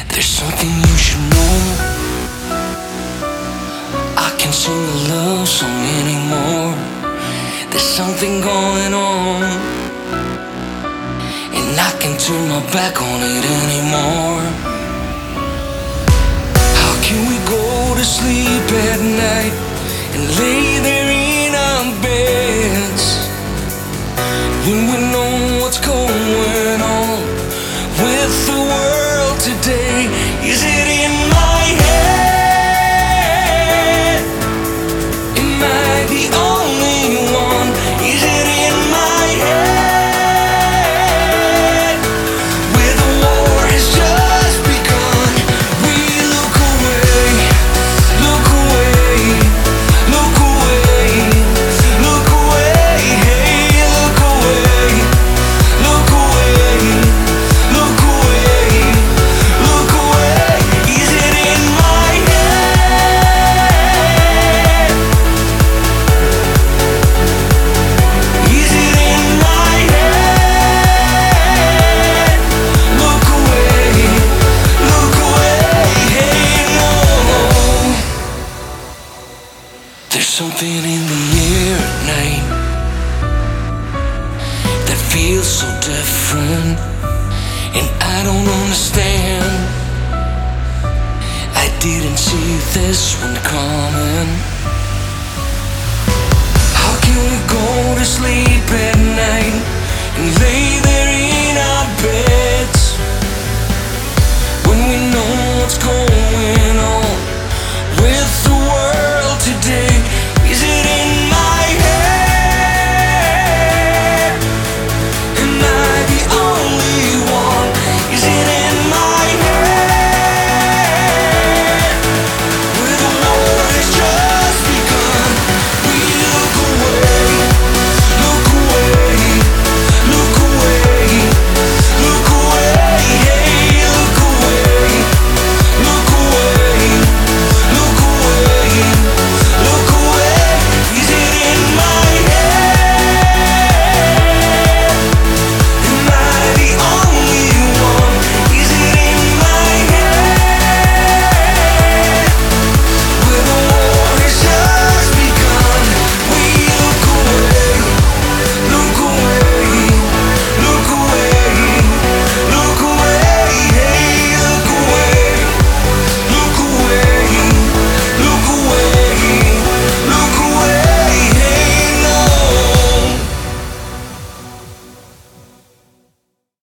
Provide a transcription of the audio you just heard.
There's something you should know. I can't sing a love song anymore. There's something going on, and I can't turn my back on it anymore. How can we go to sleep at night and lay there in our beds when we know what's going on with the world today? Is it in my head? Am I the only one? Is it in my head? Where the war has just begun. We look away, look away, look away, look away, hey, look away, look away, look away, look away. Is it in my head? Is it in my head? Look away, hey, no. There's something in the air at night that feels so different, and I don't understand. I didn't see this one coming. How can we go to sleep at night and lay there in